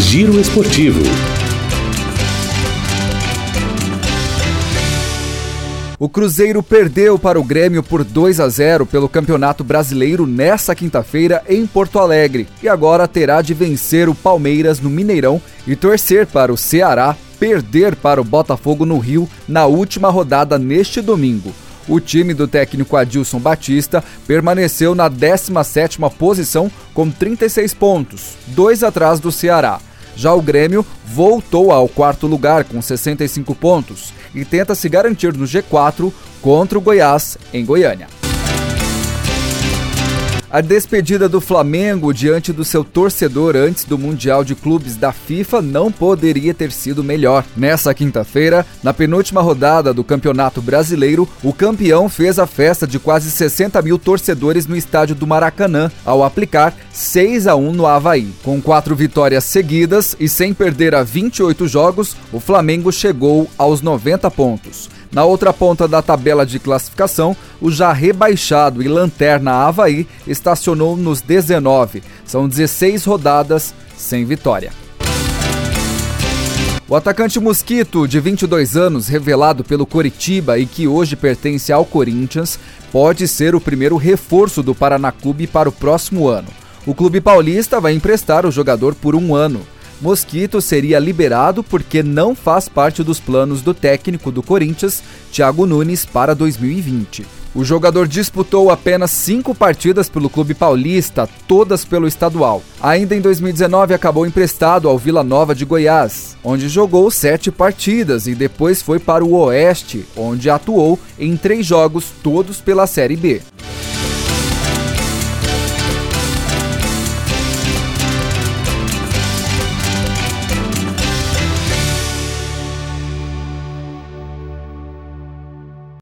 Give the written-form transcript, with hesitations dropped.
Giro Esportivo. O Cruzeiro perdeu para o Grêmio por 2-0 pelo Campeonato Brasileiro nesta quinta-feira em Porto Alegre e agora terá de vencer o Palmeiras no Mineirão e torcer para o Ceará perder para o Botafogo no Rio na última rodada neste domingo. O time do técnico Adilson Batista permaneceu na 17ª posição com 36 pontos, 2 atrás do Ceará. Já o Grêmio voltou ao 4º lugar com 65 pontos e tenta se garantir no G4 contra o Goiás, em Goiânia. A despedida do Flamengo diante do seu torcedor antes do Mundial de Clubes da FIFA não poderia ter sido melhor. Nessa quinta-feira, na penúltima rodada do Campeonato Brasileiro, o campeão fez a festa de quase 60 mil torcedores no estádio do Maracanã, ao aplicar 6-1 no Avaí. Com 4 vitórias seguidas e sem perder a 28 jogos, o Flamengo chegou aos 90 pontos. Na outra ponta da tabela de classificação, o já rebaixado e lanterna Avaí estacionou nos 19. São 16 rodadas sem vitória. O atacante Mosquito, de 22 anos, revelado pelo Coritiba e que hoje pertence ao Corinthians, pode ser o primeiro reforço do Paraná Clube para o próximo ano. O clube paulista vai emprestar o jogador por 1 ano. Mosquito seria liberado porque não faz parte dos planos do técnico do Corinthians, Thiago Nunes, para 2020. O jogador disputou apenas 5 partidas pelo clube paulista, todas pelo estadual. Ainda em 2019 acabou emprestado ao Vila Nova de Goiás, onde jogou 7 partidas e depois foi para o Oeste, onde atuou em 3 jogos, todos pela Série B.